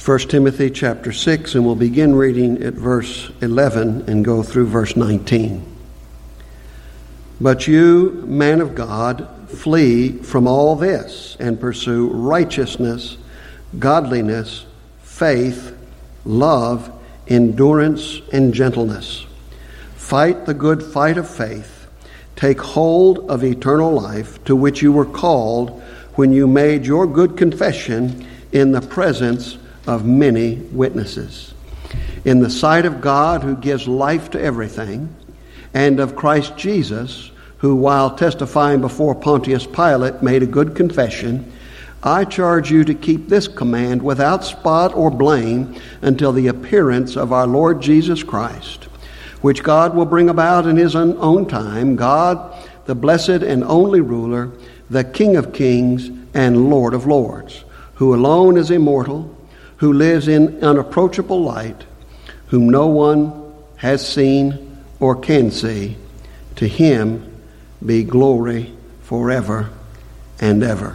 1 Timothy chapter 6, and we'll begin reading at verse 11 and go through verse 19. But you, man of God, flee from all this and pursue righteousness, godliness, faith, love, endurance, and gentleness. Fight the good fight of faith. Take hold of eternal life, to which you were called when you made your good confession in the presence of many witnesses. In the sight of God, who gives life to everything, and of Christ Jesus, who while testifying before Pontius Pilate made a good confession, I charge you to keep this command without spot or blame until the appearance of our Lord Jesus Christ, which God will bring about in his own time. God, the blessed and only ruler, the King of kings and Lord of lords, who alone is immortal, who lives in unapproachable light, whom no one has seen or can see. To him be glory forever and ever.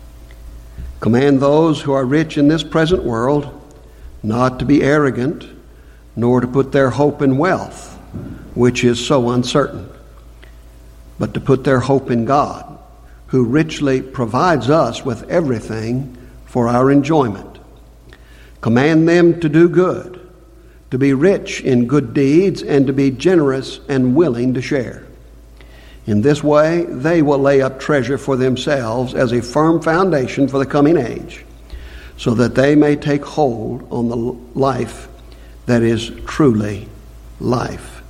Command those who are rich in this present world not to be arrogant, nor to put their hope in wealth, which is so uncertain, but to put their hope in God, who richly provides us with everything for our enjoyment. Command them to do good, to be rich in good deeds, and to be generous and willing to share. In this way, they will lay up treasure for themselves as a firm foundation for the coming age, so that they may take hold on the life that is truly life.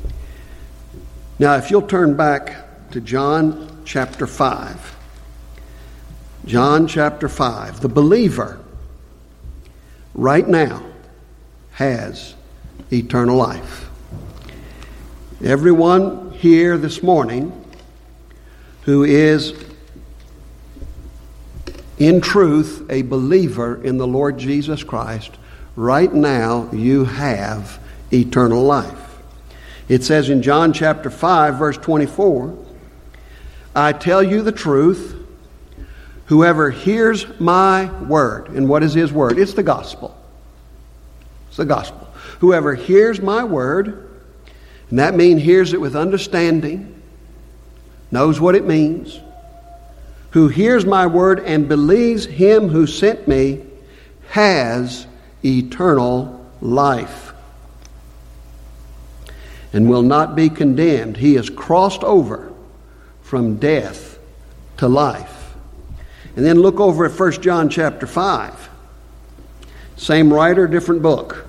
Now, if you'll turn back to John chapter 5. John chapter 5. The believer right now has eternal life. Everyone here this morning who is in truth a believer in the Lord Jesus Christ, right now you have eternal life. It says in John chapter 5, verse 24, I tell you the truth, whoever hears my word, and what is his word? It's the gospel. It's the gospel. Whoever hears my word, and that means hears it with understanding, knows what it means, who hears my word and believes him who sent me, has eternal life and will not be condemned. He has crossed over from death to life. And then look over at 1 John chapter 5. Same writer, different book.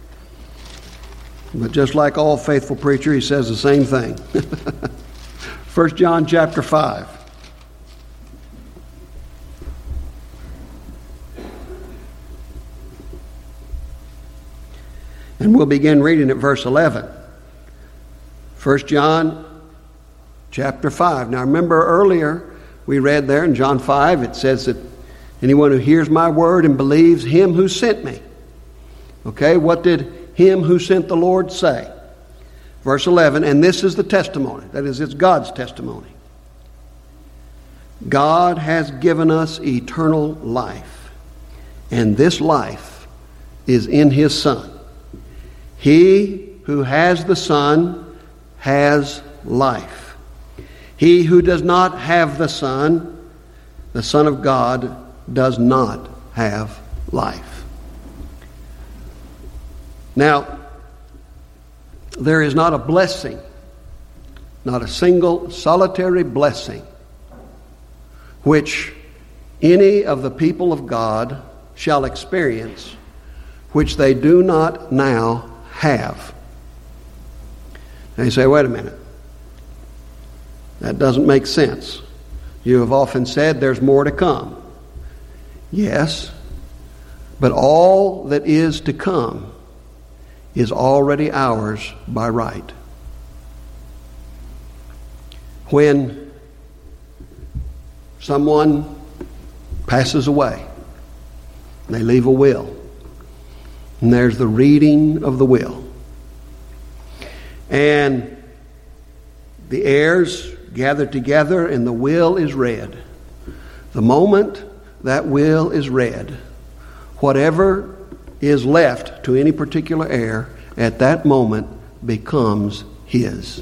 But just like all faithful preacher, he says the same thing. 1 John chapter 5. And we'll begin reading at verse 11. 1 John chapter 5. Now remember earlier we read there in John 5, it says that anyone who hears my word and believes him who sent me. Okay, what did him who sent the Lord say? Verse 11, and this is the testimony. That is, it's God's testimony. God has given us eternal life, and this life is in his Son. He who has the Son has life. He who does not have the Son of God, does not have life. Now, there is not a blessing, not a single solitary blessing, which any of the people of God shall experience, which they do not now have. Now you say, wait a minute. That doesn't make sense. You have often said there's more to come. Yes, but all that is to come is already ours by right. When someone passes away, they leave a will, and there's the reading of the will. And the heirs gather together and the will is read. The moment that will is read, whatever is left to any particular heir at that moment becomes his.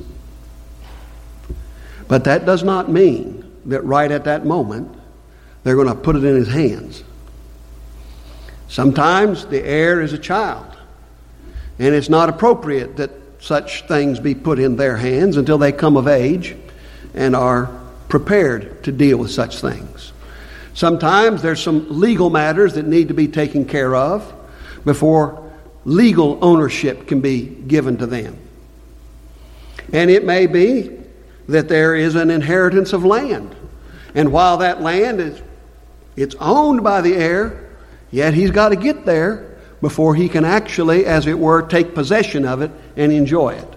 But that does not mean that right at that moment they're going to put it in his hands. Sometimes the heir is a child, and it's not appropriate that such things be put in their hands until they come of age and are prepared to deal with such things. Sometimes there's some legal matters that need to be taken care of before legal ownership can be given to them. And it may be that there is an inheritance of land. And while that land it's owned by the heir, yet he's got to get there before he can actually, as it were, take possession of it and enjoy it.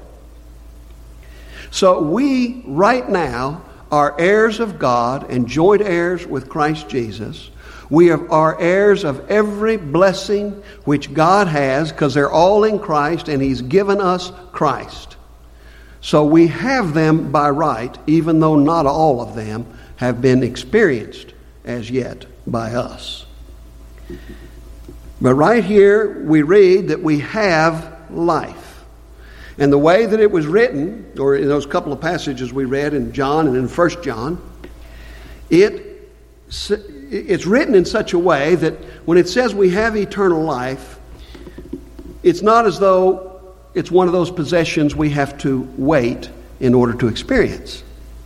So we, right now, are heirs of God and joint heirs with Christ Jesus. We are heirs of every blessing which God has, because they're all in Christ, and He's given us Christ. So we have them by right, even though not all of them have been experienced as yet by us. But right here we read that we have life. And the way that it was written, or in those couple of passages we read in John and in 1 John, it's written in such a way that when it says we have eternal life, it's not as though it's one of those possessions we have to wait in order to experience.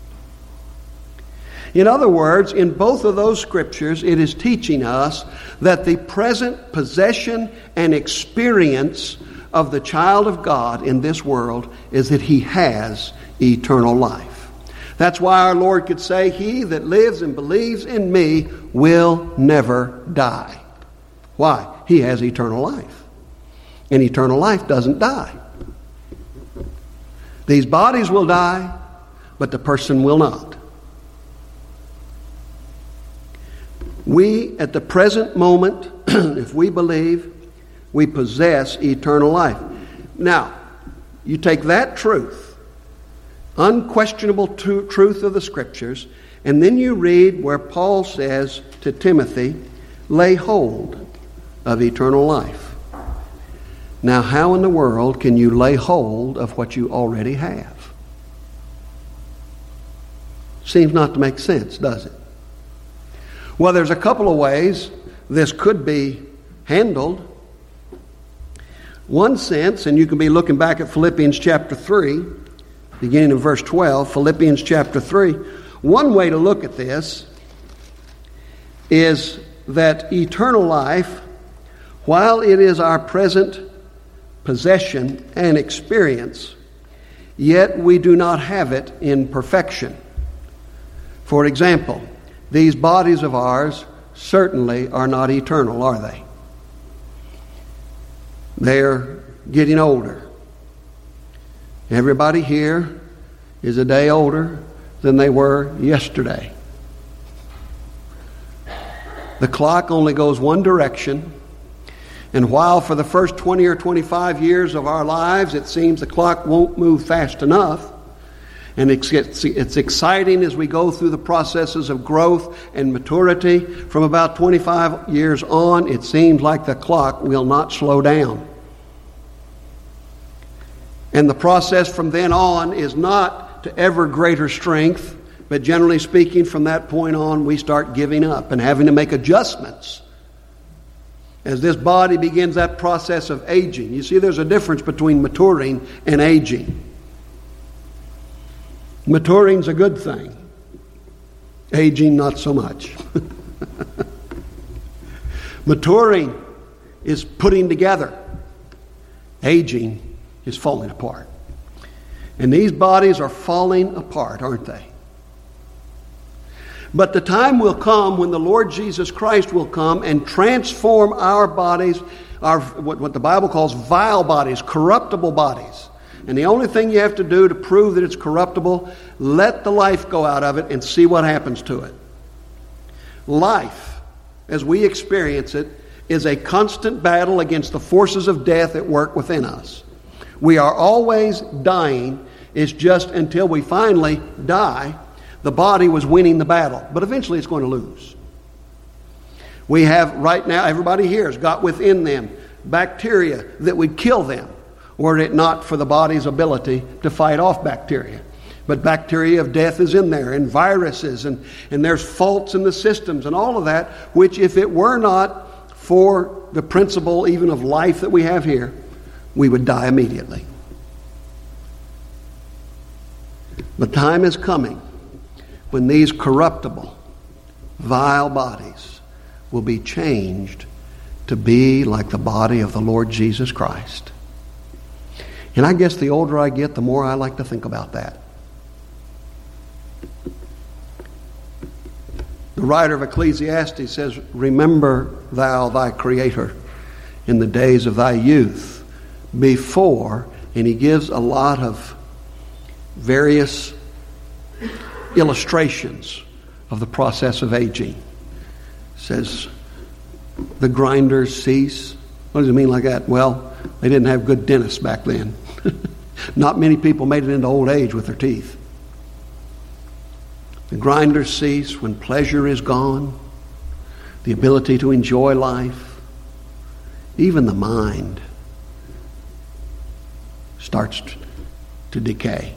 In other words, in both of those scriptures, it is teaching us that the present possession and experience of the child of God in this world is that he has eternal life. That's why our Lord could say, "He that lives and believes in me will never die." Why? He has eternal life. And eternal life doesn't die. These bodies will die, but the person will not. We, at the present moment, if we believe, we possess eternal life. Now, you take that truth, unquestionable truth of the Scriptures, and then you read where Paul says to Timothy, "Lay hold of eternal life." Now, how in the world can you lay hold of what you already have? Seems not to make sense, does it? Well, there's a couple of ways this could be handled. One sense, and you can be looking back at Philippians chapter 3, beginning in verse 12, Philippians chapter 3. One way to look at this is that eternal life, while it is our present possession and experience, yet we do not have it in perfection. For example, these bodies of ours certainly are not eternal, are they? They're getting older. Everybody here is a day older than they were yesterday. The clock only goes one direction, and while for the first 20 or 25 years of our lives it seems the clock won't move fast enough, and it's exciting as we go through the processes of growth and maturity, from about 25 years on, it seems like the clock will not slow down. And the process from then on is not to ever greater strength, but generally speaking, from that point on, we start giving up and having to make adjustments as this body begins that process of aging. You see, there's a difference between maturing and aging. Maturing's a good thing. Aging, not so much. Maturing is putting together. Aging is falling apart. And these bodies are falling apart, aren't they? But the time will come when the Lord Jesus Christ will come and transform our bodies, what the Bible calls vile bodies, corruptible bodies. And the only thing you have to do to prove that it's corruptible, let the life go out of it and see what happens to it. Life, as we experience it, is a constant battle against the forces of death at work within us. We are always dying. It's just until we finally die, the body was winning the battle. But eventually it's going to lose. We have right now, everybody here has got within them bacteria that would kill them, were it not for the body's ability to fight off bacteria. But bacteria of death is in there, and viruses, and there's faults in the systems and all of that, which if it were not for the principle even of life that we have here, we would die immediately. But time is coming when these corruptible, vile bodies will be changed to be like the body of the Lord Jesus Christ. And I guess the older I get, the more I like to think about that. The writer of Ecclesiastes says, "Remember thou thy Creator in the days of thy youth, before," and he gives a lot of various illustrations of the process of aging. Says, the grinders cease. What does it mean like that? Well, they didn't have good dentists back then. Not many people made it into old age with their teeth. The grinders cease when pleasure is gone, the ability to enjoy life, even the mind starts to decay.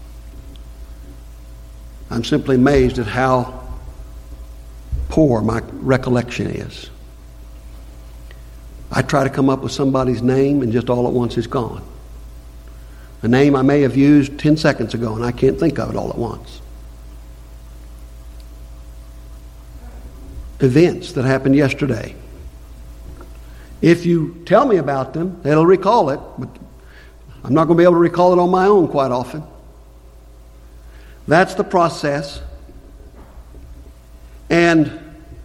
I'm simply amazed at how poor my recollection is. I try to come up with somebody's name and just all at once it's gone. A name I may have used 10 seconds ago and I can't think of it all at once. Events that happened yesterday. If you tell me about them, it'll recall it, but I'm not going to be able to recall it on my own quite often. That's the process. And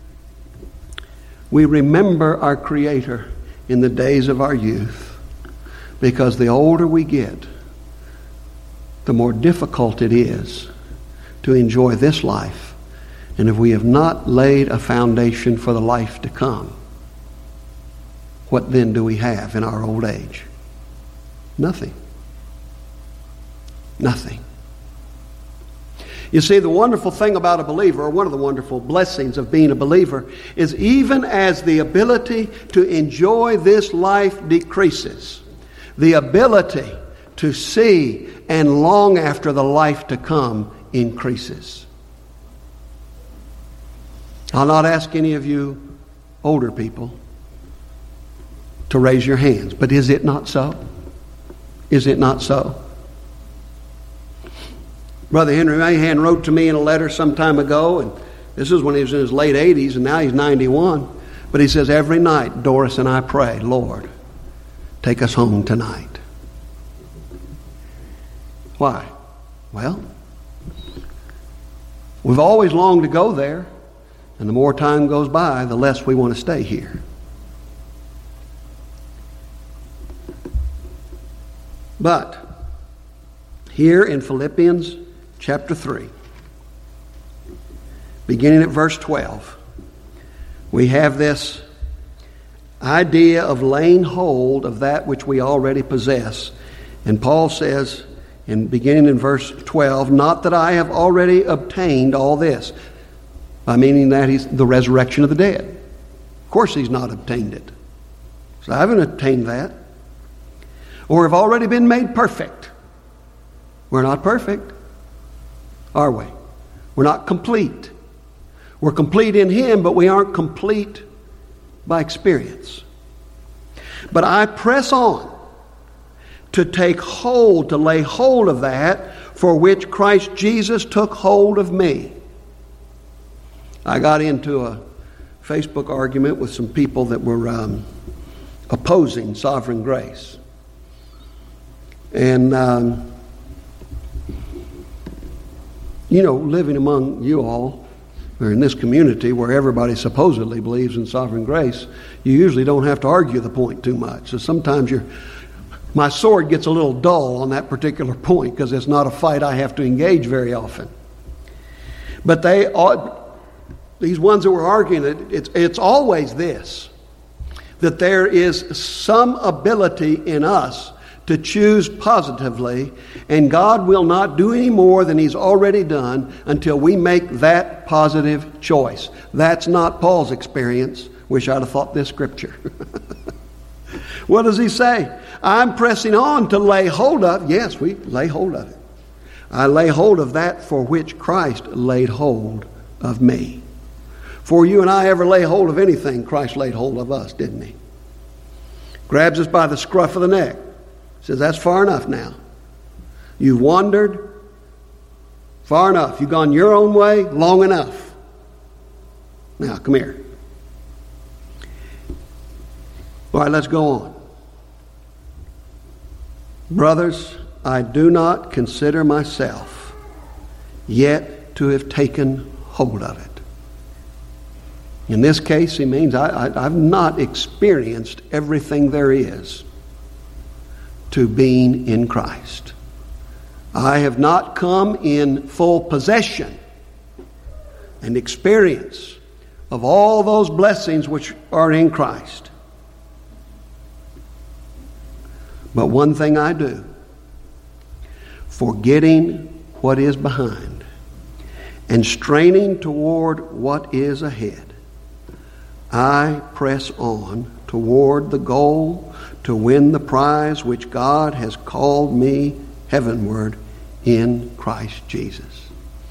we remember our Creator in the days of our youth, because the older we get, the more difficult it is to enjoy this life. And if we have not laid a foundation for the life to come, what then do we have in our old age? Nothing. Nothing. You see, the wonderful thing about a believer, or one of the wonderful blessings of being a believer, is even as the ability to enjoy this life decreases, the ability to see and long after the life to come increases. I'll not ask any of you older people to raise your hands, but is it not so? Is it not so? Brother Henry Mahan wrote to me in a letter some time ago, and this is when he was in his late 80s, and now he's 91. But he says, every night, Doris and I pray, Lord, take us home tonight. Why? Well, we've always longed to go there, and the more time goes by, the less we want to stay here. But here in Philippians chapter 3, beginning at verse 12, we have this idea of laying hold of that which we already possess. And Paul says, beginning in verse 12, not that I have already obtained all this, by meaning that he's the resurrection of the dead. Of course he's not obtained it. So I haven't obtained that. Or have already been made perfect. We're not perfect, are we? We're not complete. We're complete in Him, but we aren't complete by experience. But I press on to take hold, to lay hold of that for which Christ Jesus took hold of me. I got into a Facebook argument with some people that were opposing sovereign grace. And, living among you all, or in this community where everybody supposedly believes in sovereign grace, you usually don't have to argue the point too much. So sometimes my sword gets a little dull on that particular point because it's not a fight I have to engage very often. But these ones that were arguing, it's always this, that there is some ability in us to choose positively, and God will not do any more than He's already done until we make that positive choice. That's not Paul's experience. Wish I'd have thought this scripture. What does he say? I'm pressing on to lay hold of. Yes, we lay hold of it. I lay hold of that for which Christ laid hold of me. Before you and I ever lay hold of anything, Christ laid hold of us, didn't he? Grabs us by the scruff of the neck. Says, that's far enough now. You've wandered far enough. You've gone your own way long enough. Now, come here. All right, let's go on. Brothers, I do not consider myself yet to have taken hold of it. In this case, he means I've not experienced everything there is to being in Christ. I have not come in full possession and experience of all those blessings which are in Christ. But one thing I do, forgetting what is behind and straining toward what is ahead, I press on toward the goal to win the prize which God has called me heavenward in Christ Jesus.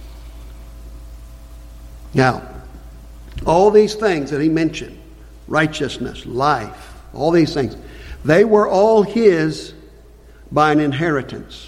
Now, all these things that he mentioned, righteousness, life, all these things, they were all his by an inheritance.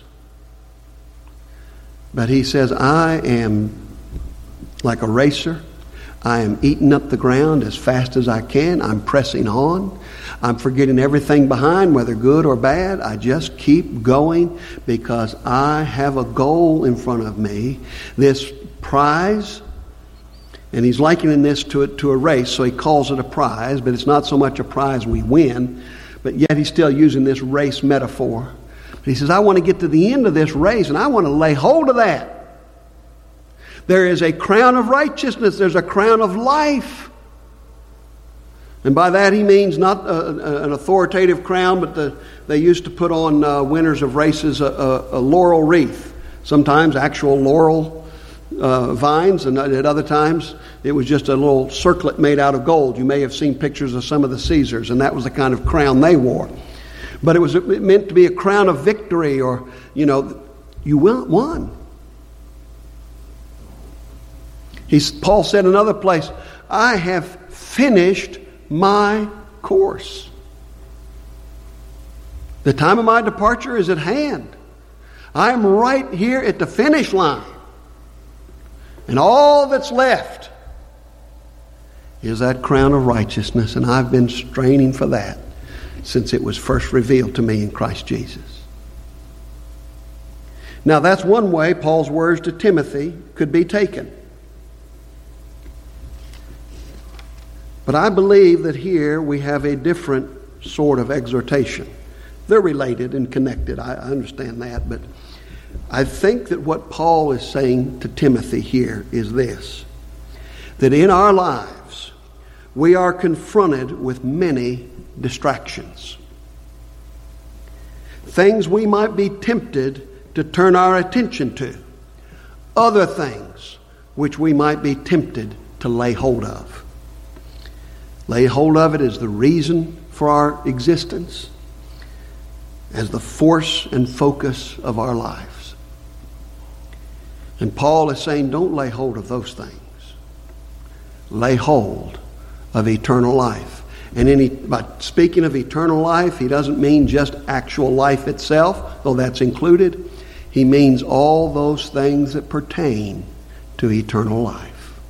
But he says, I am like a racer. I am eating up the ground as fast as I can. I'm pressing on. I'm forgetting everything behind, whether good or bad. I just keep going because I have a goal in front of me. This prize, and he's likening this to a race, so he calls it a prize, but it's not so much a prize we win, but yet he's still using this race metaphor. But he says, I want to get to the end of this race, and I want to lay hold of that. There is a crown of righteousness. There's a crown of life. And by that he means not an authoritative crown, but they used to put on winners of races a laurel wreath. Sometimes actual laurel vines, and at other times it was just a little circlet made out of gold. You may have seen pictures of some of the Caesars, and that was the kind of crown they wore. But it meant to be a crown of victory, or, you won. Paul said in another place, I have finished my course. The time of my departure is at hand. I am right here at the finish line. And all that's left is that crown of righteousness, and I've been straining for that since it was first revealed to me in Christ Jesus. Now, that's one way Paul's words to Timothy could be taken. But I believe that here we have a different sort of exhortation. They're related and connected. I understand that. But I think that what Paul is saying to Timothy here is this: that in our lives we are confronted with many distractions. Things we might be tempted to turn our attention to. Other things which we might be tempted to lay hold of. Lay hold of it as the reason for our existence, as the force and focus of our lives. And Paul is saying, don't lay hold of those things. Lay hold of eternal life. And by speaking of eternal life, he doesn't mean just actual life itself, though that's included. He means all those things that pertain to eternal life.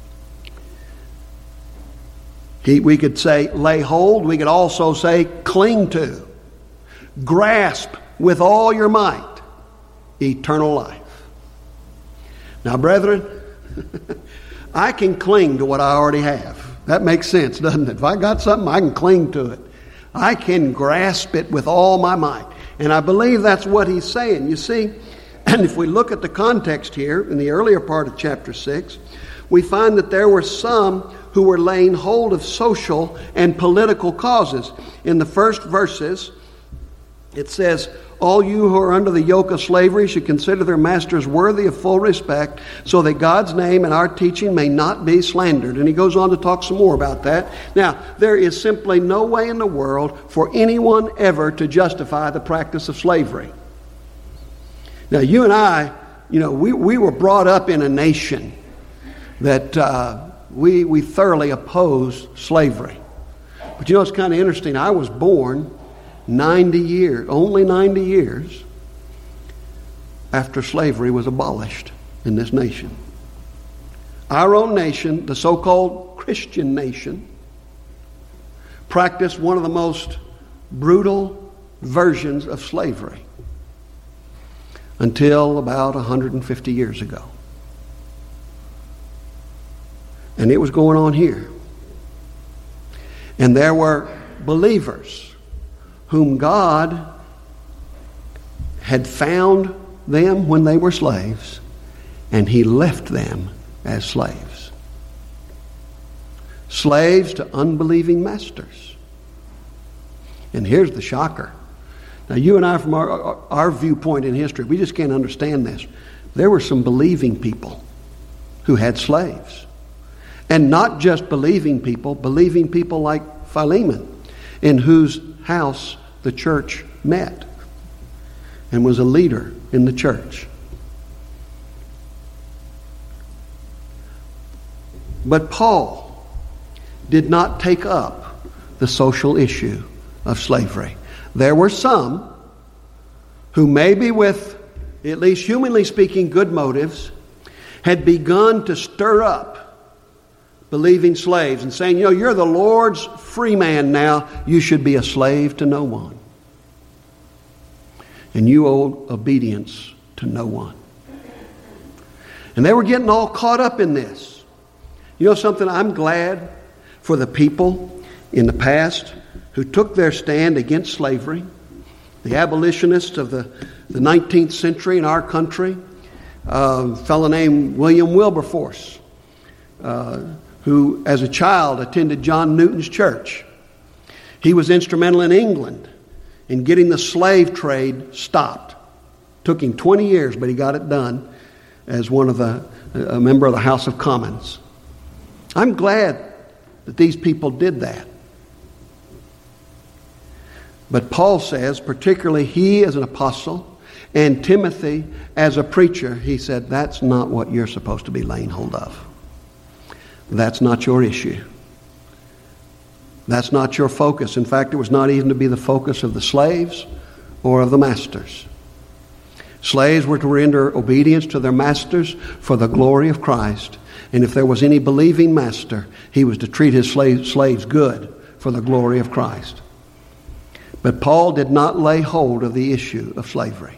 We could say lay hold. We could also say cling to. Grasp with all your might eternal life. Now, brethren, I can cling to what I already have. That makes sense, doesn't it? If I got something, I can cling to it. I can grasp it with all my might. And I believe that's what he's saying. You see, and if we look at the context here in the earlier part of chapter 6, we find that there were some who were laying hold of social and political causes. In the first verses, It says, all you who are under the yoke of slavery should consider their masters worthy of full respect, so that God's name and our teaching may not be slandered. And he goes on to talk some more about that. Now, there is simply no way in the world for anyone ever to justify the practice of slavery. Now, you and I, we were brought up in a nation that we thoroughly opposed slavery. But it's kind of interesting. I was born only 90 years after slavery was abolished in this nation. Our own nation, the so-called Christian nation, practiced one of the most brutal versions of slavery until about 150 years ago. And it was going on here. And there were believers whom God had found them when they were slaves, and he left them as slaves. Slaves to unbelieving masters. And here's the shocker. Now, you and I, from our viewpoint in history, we just can't understand this. There were some believing people who had slaves. And not just believing people like Philemon, in whose house the church met and was a leader in the church. But Paul did not take up the social issue of slavery. There were some who, maybe with, at least humanly speaking, good motives, had begun to stir up believing slaves and saying, you're the Lord's free man now. You should be a slave to no one. And you owe obedience to no one. And they were getting all caught up in this. You know something? I'm glad for the people in the past who took their stand against slavery. The abolitionists of the 19th century in our country. A fellow named William Wilberforce, who as a child attended John Newton's church. He was instrumental in England in getting the slave trade stopped. Took him 20 years, but he got it done as a member of the House of Commons. I'm glad that these people did that. But Paul says, particularly he as an apostle and Timothy as a preacher, he said, that's not what you're supposed to be laying hold of. That's not your issue. That's not your focus. In fact, it was not even to be the focus of the slaves or of the masters. Slaves were to render obedience to their masters for the glory of Christ. And if there was any believing master, he was to treat his slaves good for the glory of Christ. But Paul did not lay hold of the issue of slavery.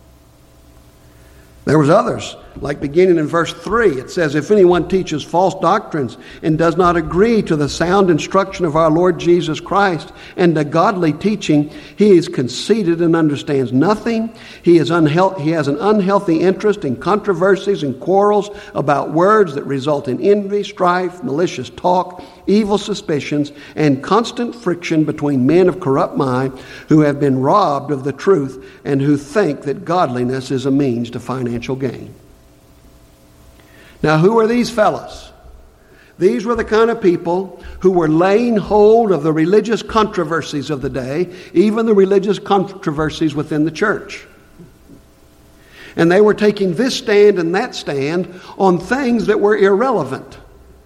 There was others, like beginning in verse 3, it says, if anyone teaches false doctrines and does not agree to the sound instruction of our Lord Jesus Christ and the godly teaching, he is conceited and understands nothing. He has an unhealthy interest in controversies and quarrels about words that result in envy, strife, malicious talk, evil suspicions, and constant friction between men of corrupt mind who have been robbed of the truth and who think that godliness is a means to financial gain. Now, who are these fellows? These were the kind of people who were laying hold of the religious controversies of the day, even the religious controversies within the church. And they were taking this stand and that stand on things that were irrelevant.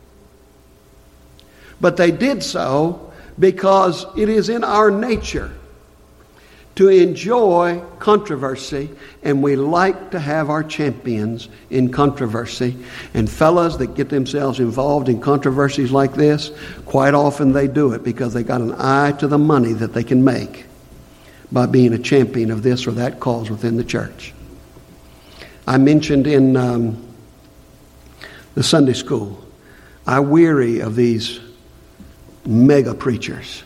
But they did so because it is in our nature to enjoy controversy, and we like to have our champions in controversy. And fellas that get themselves involved in controversies like this, quite often they do it because they got an eye to the money that they can make by being a champion of this or that cause within the church. I mentioned in the Sunday school, I weary of these mega preachers.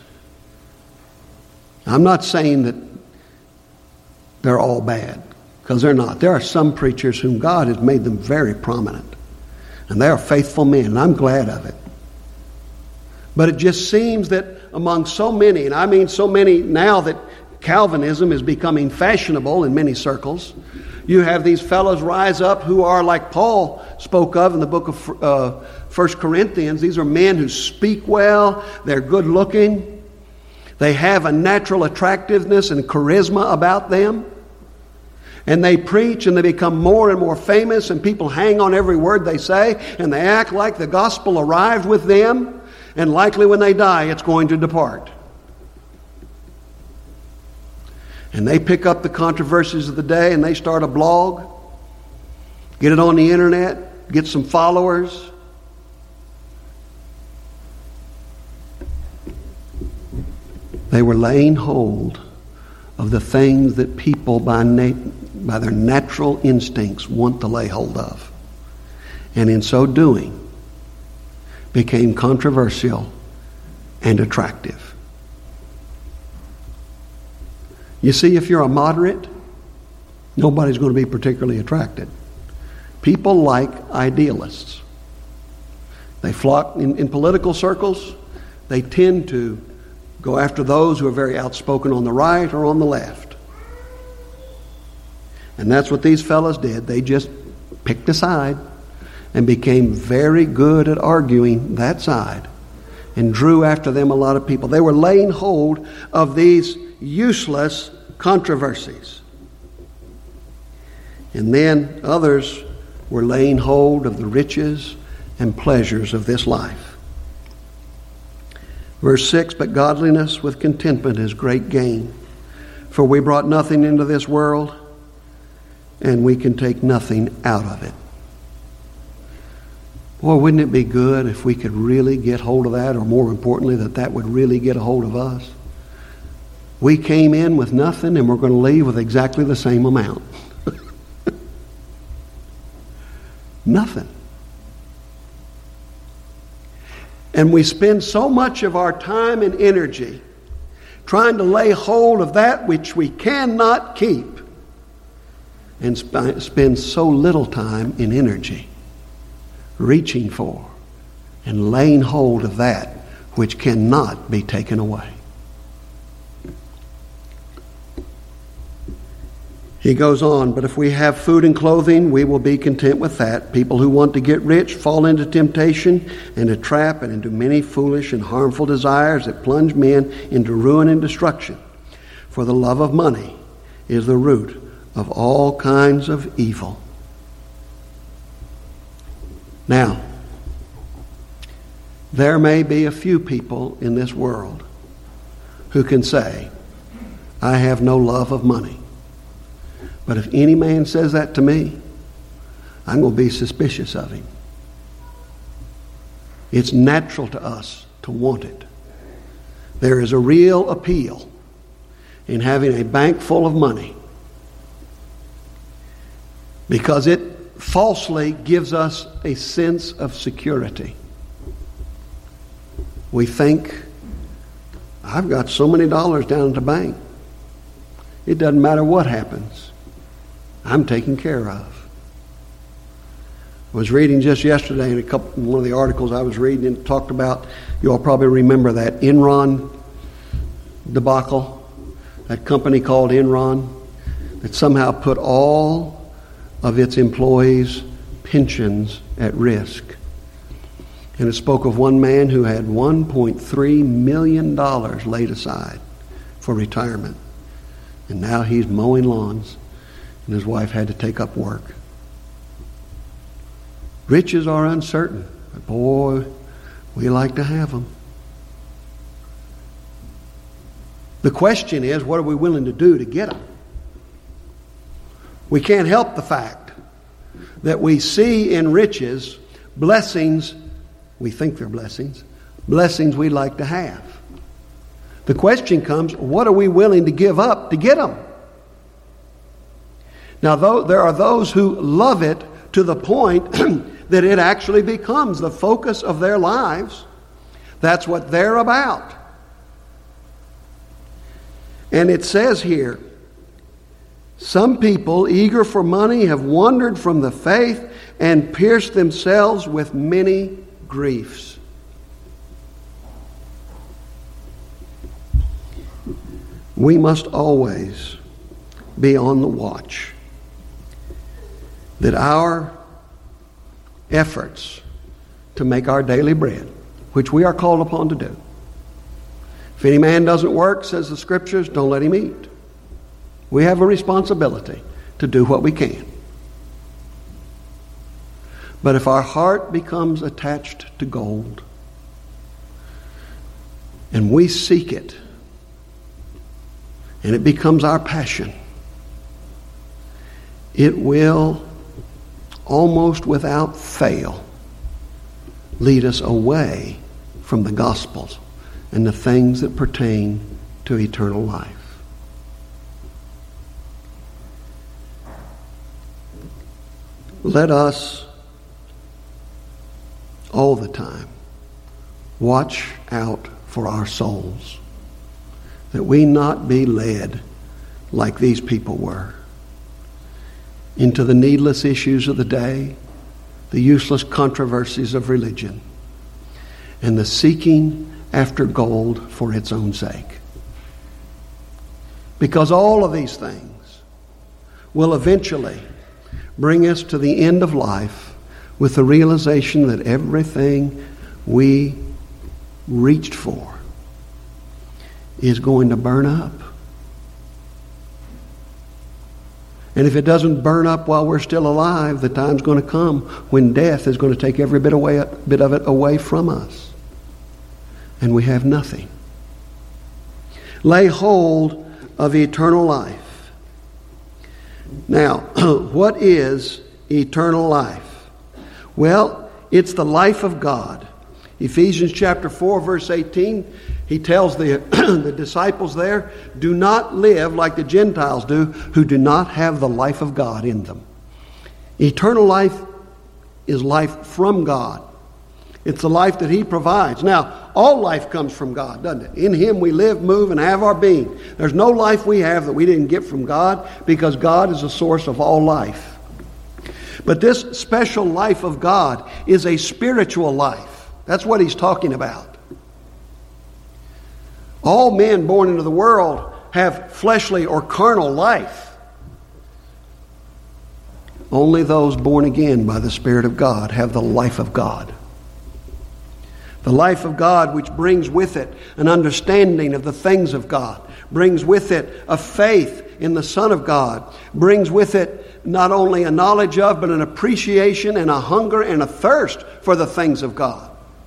I'm not saying that they're all bad, because they're not. There are some preachers whom God has made them very prominent, and they are faithful men, and I'm glad of it. But it just seems that among so many, and I mean so many now that Calvinism is becoming fashionable in many circles. You have these fellows rise up who are like Paul spoke of in the book of 1 Corinthians. These are men who speak well, they're good looking, they have a natural attractiveness and charisma about them. And they preach and they become more and more famous, and people hang on every word they say, and they act like the gospel arrived with them, and likely when they die it's going to depart. And they pick up the controversies of the day and they start a blog, get it on the internet, get some followers. They were laying hold of the things that people by their natural instincts want to lay hold of. And in so doing, became controversial and attractive. You see, if you're a moderate, nobody's going to be particularly attracted. People like idealists. They flock in political circles. They tend to go after those who are very outspoken on the right or on the left. And that's what these fellows did. They just picked a side and became very good at arguing that side and drew after them a lot of people. They were laying hold of these useless controversies. And then others were laying hold of the riches and pleasures of this life. Verse 6, but godliness with contentment is great gain. For we brought nothing into this world, and we can take nothing out of it. Boy, wouldn't it be good if we could really get hold of that, or more importantly, that would really get a hold of us? We came in with nothing, and we're going to leave with exactly the same amount. Nothing. And we spend so much of our time and energy trying to lay hold of that which we cannot keep, and spend so little time and energy reaching for and laying hold of that which cannot be taken away. He goes on, but if we have food and clothing, we will be content with that. People who want to get rich fall into temptation and a trap and into many foolish and harmful desires that plunge men into ruin and destruction. For the love of money is the root of all kinds of evil. Now, there may be a few people in this world who can say, I have no love of money. But if any man says that to me, I'm going to be suspicious of him. It's natural to us to want it. There is a real appeal in having a bank full of money, because it falsely gives us a sense of security. We think, I've got so many dollars down at the bank. It doesn't matter what happens. I'm taken care of. I was reading just yesterday in one of the articles I was reading, and it talked about, you all probably remember that Enron debacle, that company called Enron, that somehow put all of its employees' pensions at risk. And it spoke of one man who had $1.3 million laid aside for retirement. And now he's mowing lawns, and his wife had to take up work. Riches are uncertain, but boy, we like to have them. The question is, what are we willing to do to get them? We can't help the fact that we see in riches blessings, we think they're blessings we'd like to have. The question comes, what are we willing to give up to get them? Now, there are those who love it to the point that it actually becomes the focus of their lives. That's what they're about. And it says here, some people eager for money have wandered from the faith and pierced themselves with many griefs. we must always be on the watch that our efforts to make our daily bread, which we are called upon to do, if any man doesn't work, says the Scriptures, don't let him eat. We have a responsibility to do what we can. But if our heart becomes attached to gold and we seek it and it becomes our passion, it will almost without fail lead us away from the Gospels and the things that pertain to eternal life. Let us all the time watch out for our souls, that we not be led like these people were into the needless issues of the day, the useless controversies of religion, and the seeking after gold for its own sake. Because all of these things will eventually bring us to the end of life with the realization that everything we reached for is going to burn up. And if it doesn't burn up while we're still alive, the time's going to come when death is going to take every bit of it away from us. And we have nothing. Lay hold of eternal life. Now, what is eternal life? Well, it's the life of God. Ephesians chapter 4, verse 18, he tells the disciples there, do not live like the Gentiles do, who do not have the life of God in them. Eternal life is life from God. It's the life that He provides. Now, all life comes from God, doesn't it? In Him we live, move, and have our being. There's no life we have that we didn't get from God, because God is the source of all life. But this special life of God is a spiritual life. That's what he's talking about. All men born into the world have fleshly or carnal life. Only those born again by the Spirit of God have the life of God. The life of God, which brings with it an understanding of the things of God, brings with it a faith in the Son of God, brings with it not only a knowledge of, but an appreciation and a hunger and a thirst for the things of God.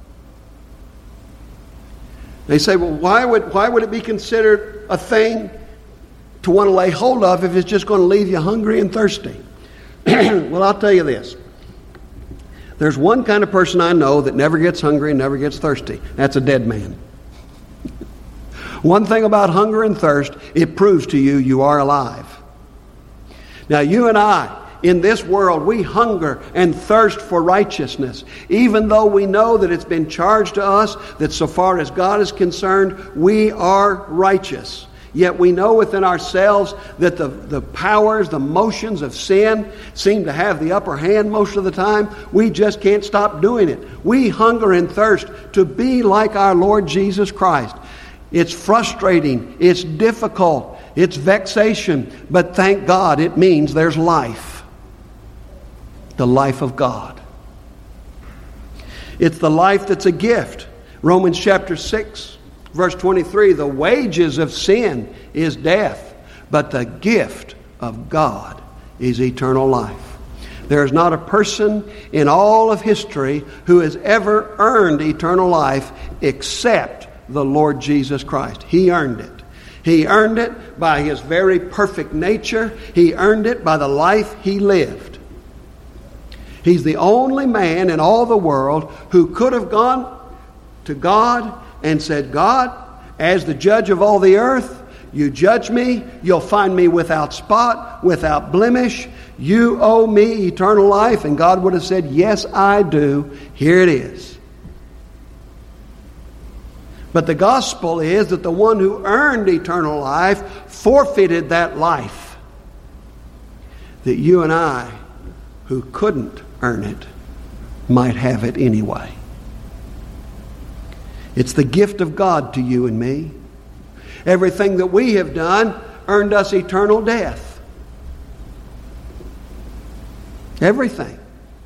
They say, well, why would it be considered a thing to want to lay hold of if it's just going to leave you hungry and thirsty? Well, I'll tell you this. There's one kind of person I know that never gets hungry and never gets thirsty. That's a dead man. One thing about hunger and thirst, it proves to you you are alive. Now, you and I, in this world, we hunger and thirst for righteousness, even though we know that it's been charged to us that so far as God is concerned, we are righteous. Yet we know within ourselves that the powers, the motions of sin seem to have the upper hand most of the time. We just can't stop doing it. We hunger and thirst to be like our Lord Jesus Christ. It's frustrating, it's difficult, it's vexation, but thank God it means there's life. The life of God. It's the life that's a gift. Romans chapter 6. Verse 23, the wages of sin is death, but the gift of God is eternal life. There is not a person in all of history who has ever earned eternal life except the Lord Jesus Christ. He earned it. He earned it by His very perfect nature. He earned it by the life He lived. He's the only man in all the world who could have gone to God and said, God, as the judge of all the earth, you judge me, you'll find me without spot, without blemish. You owe me eternal life. And God would have said, yes, I do. Here it is. But the gospel is that the one who earned eternal life forfeited that life, that you and I, who couldn't earn it, might have it anyway. It's the gift of God to you and me. Everything that we have done earned us eternal death. Everything.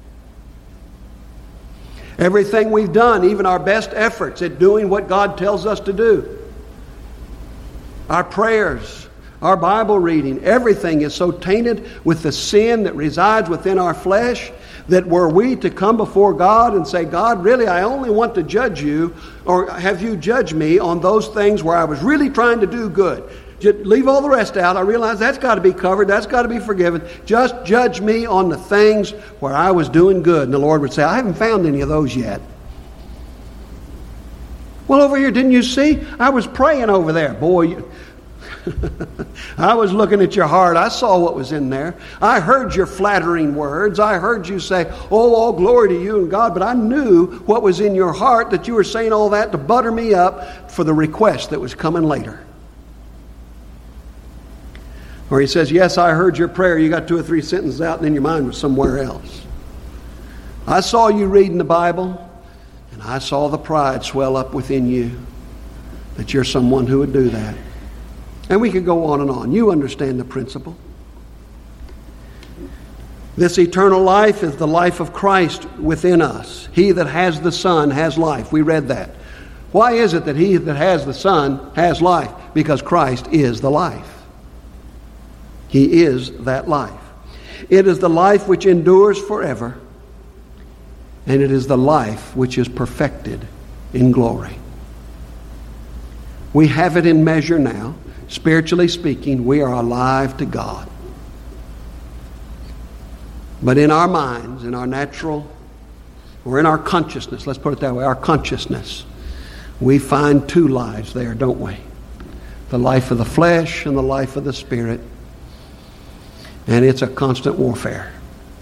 Everything we've done, even our best efforts at doing what God tells us to do. Our prayers, our Bible reading, everything is so tainted with the sin that resides within our flesh that were we to come before God and say, God, really, I only want to judge you, or have you judge me on those things where I was really trying to do good. Just leave all the rest out. I realize that's got to be covered. That's got to be forgiven. Just judge me on the things where I was doing good. And the Lord would say, I haven't found any of those yet. Well, over here, didn't you see? I was praying over there. Boy, I was looking at your heart. I saw what was in there. I heard your flattering words. I heard you say, oh, all glory to you and God. But I knew what was in your heart, that you were saying all that to butter me up for the request that was coming later. Or he says, yes, I heard your prayer. You got 2 or 3 sentences out and then your mind was somewhere else. I saw you reading the Bible, and I saw the pride swell up within you that you're someone who would do that. And we could go on and on. You understand the principle. This eternal life is the life of Christ within us. He that has the Son has life. We read that. Why is it that he that has the Son has life? Because Christ is the life. He is that life. It is the life which endures forever, and it is the life which is perfected in glory. We have it in measure now. Spiritually speaking, we are alive to God. But in our minds, in our natural, or in our consciousness, let's put it that way, our consciousness, we find 2 lives there, don't we? The life of the flesh and the life of the spirit. And it's a constant warfare.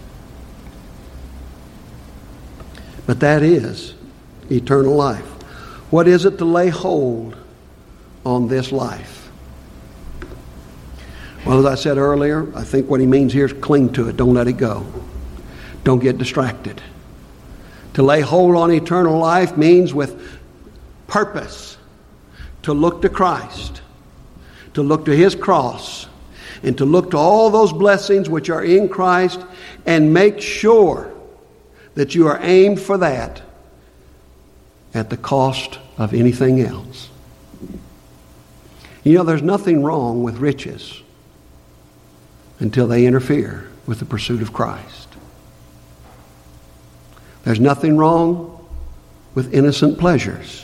But that is eternal life. What is it to lay hold on this life? Well, as I said earlier, I think what he means here is cling to it. Don't let it go. Don't get distracted. To lay hold on eternal life means with purpose to look to Christ, to look to His cross, and to look to all those blessings which are in Christ, and make sure that you are aimed for that at the cost of anything else. You know, there's nothing wrong with riches until they interfere with the pursuit of Christ. There's nothing wrong with innocent pleasures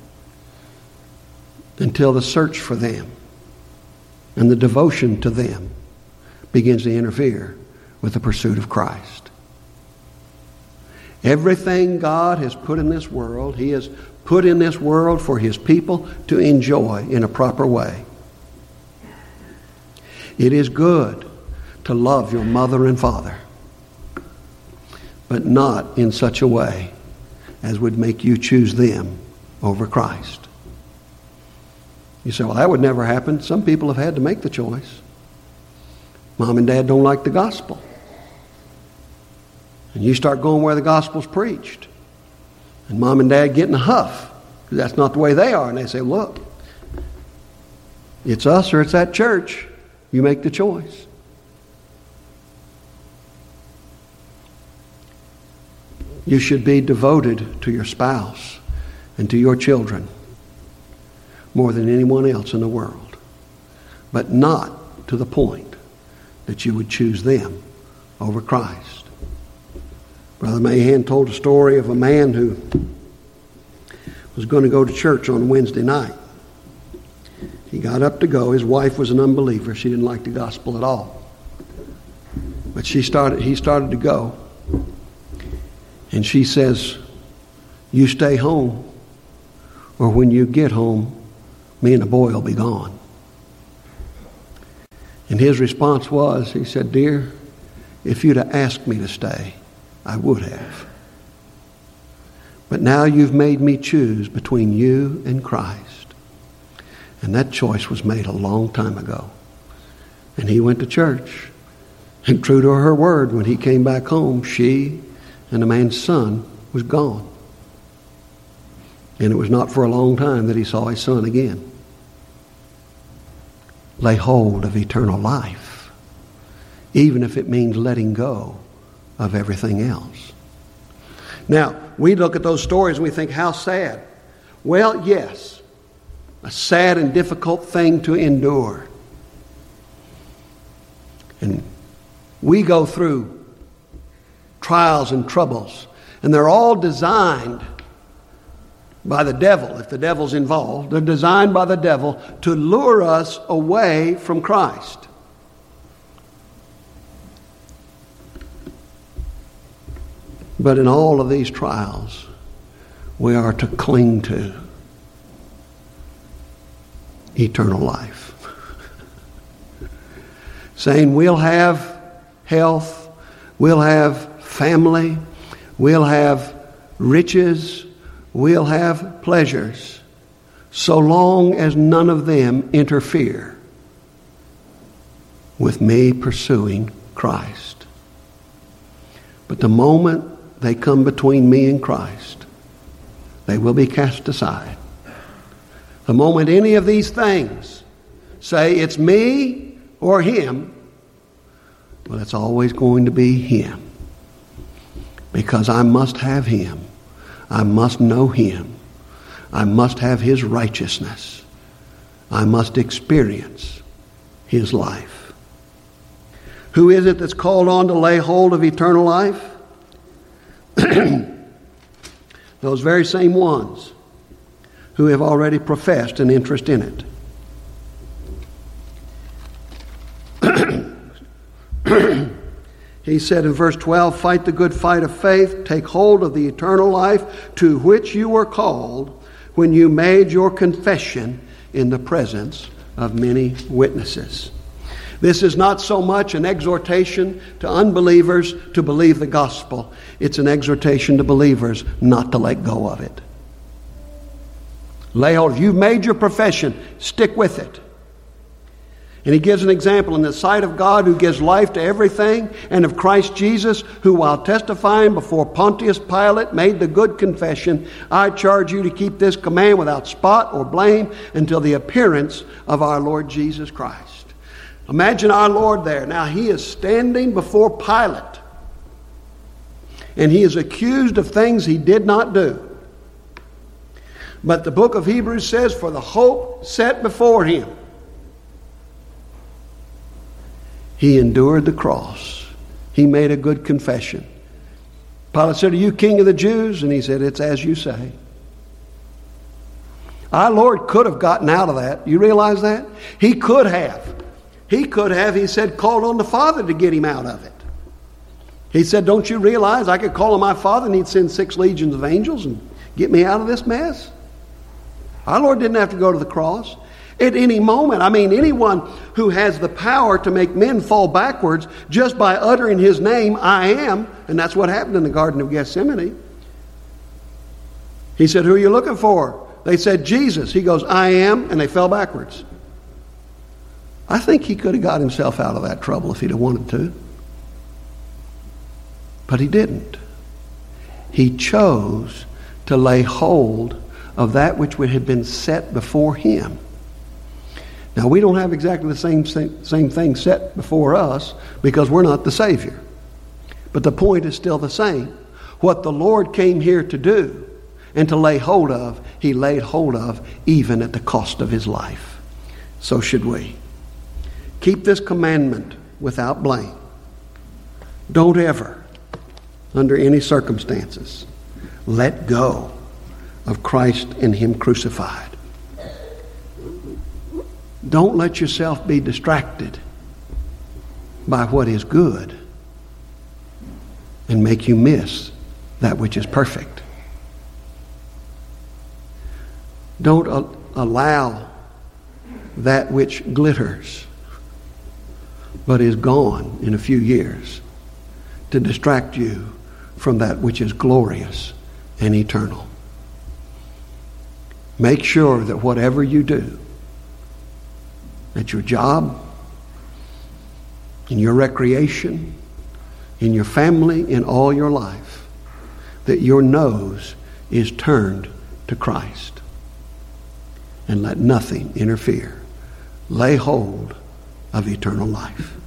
until the search for them and the devotion to them begins to interfere with the pursuit of Christ. Everything God has put in this world, He has put in this world for His people to enjoy in a proper way. It is good to love your mother and father, but not in such a way as would make you choose them over Christ. You say, well, that would never happen. Some people have had to make the choice. Mom and Dad don't like the gospel. And you start going where the gospel's preached. And Mom and Dad get in a huff, because that's not the way they are. And they say, look, it's us or it's that church. You make the choice. You should be devoted to your spouse and to your children more than anyone else in the world, but not to the point that you would choose them over Christ. Brother Mahan told a story of a man who was going to go to church on Wednesday night. He got up to go. His wife was an unbeliever. She didn't like the gospel at all. But he started to go. And she says, you stay home, or when you get home, me and the boy will be gone. And his response was, he said, dear, if you'd have asked me to stay, I would have. But now you've made me choose between you and Christ. And that choice was made a long time ago. And he went to church. And true to her word, when he came back home, she and the man's son was gone. And it was not for a long time that he saw his son again. lay hold of eternal life, even if it means letting go of everything else. Now, we look at those stories and we think, how sad. Well, yes, a sad and difficult thing to endure. And we go through trials and troubles, and they're all designed by the devil. If the devil's involved, they're designed by the devil to lure us away from Christ. But in all of these trials, we are to cling to eternal life. Saying we'll have health, we'll have family, we'll have riches, we'll have pleasures, so long as none of them interfere with me pursuing Christ. But the moment they come between me and Christ, they will be cast aside. The moment any of these things say it's me or him, well, it's always going to be him. Because I must have him. I must know him. I must have his righteousness. I must experience his life. Who is it that's called on to lay hold of eternal life? Those very same ones who have already professed an interest in it. He said in verse 12, fight the good fight of faith, take hold of the eternal life to which you were called when you made your confession in the presence of many witnesses. This is not so much an exhortation to unbelievers to believe the gospel. It's an exhortation to believers not to let go of it. Lay hold. If you've made your profession, stick with it. And he gives an example in the sight of God who gives life to everything, and of Christ Jesus, who while testifying before Pontius Pilate made the good confession, I charge you to keep this command without spot or blame until the appearance of our Lord Jesus Christ. Imagine our Lord there. Now he is standing before Pilate, and he is accused of things he did not do. But the book of Hebrews says, for the hope set before him, he endured the cross. He made a good confession. Pilate said, are you king of the Jews? And he said, it's as you say. Our Lord could have gotten out of that. You realize that? He could have. He said, called on the Father to get him out of it. He said, don't you realize I could call on my Father and he'd send 6 legions of angels and get me out of this mess? Our Lord didn't have to go to the cross. At any moment, anyone who has the power to make men fall backwards just by uttering his name, I am, and that's what happened in the Garden of Gethsemane. He said, who are you looking for? They said, Jesus. He goes, I am, and they fell backwards. I think he could have got himself out of that trouble if he'd have wanted to. But he didn't. He chose to lay hold of that which had been set before him. Now, we don't have exactly the same thing set before us because we're not the Savior. But the point is still the same. What the Lord came here to do and to lay hold of, he laid hold of even at the cost of his life. So should we. Keep this commandment without blame. Don't ever, under any circumstances, let go of Christ and him crucified. Don't let yourself be distracted by what is good and make you miss that which is perfect. Don't allow that which glitters but is gone in a few years to distract you from that which is glorious and eternal. Make sure that whatever you do, at your job, in your recreation, in your family, in all your life, that your nose is turned to Christ. And let nothing interfere lay hold of eternal life.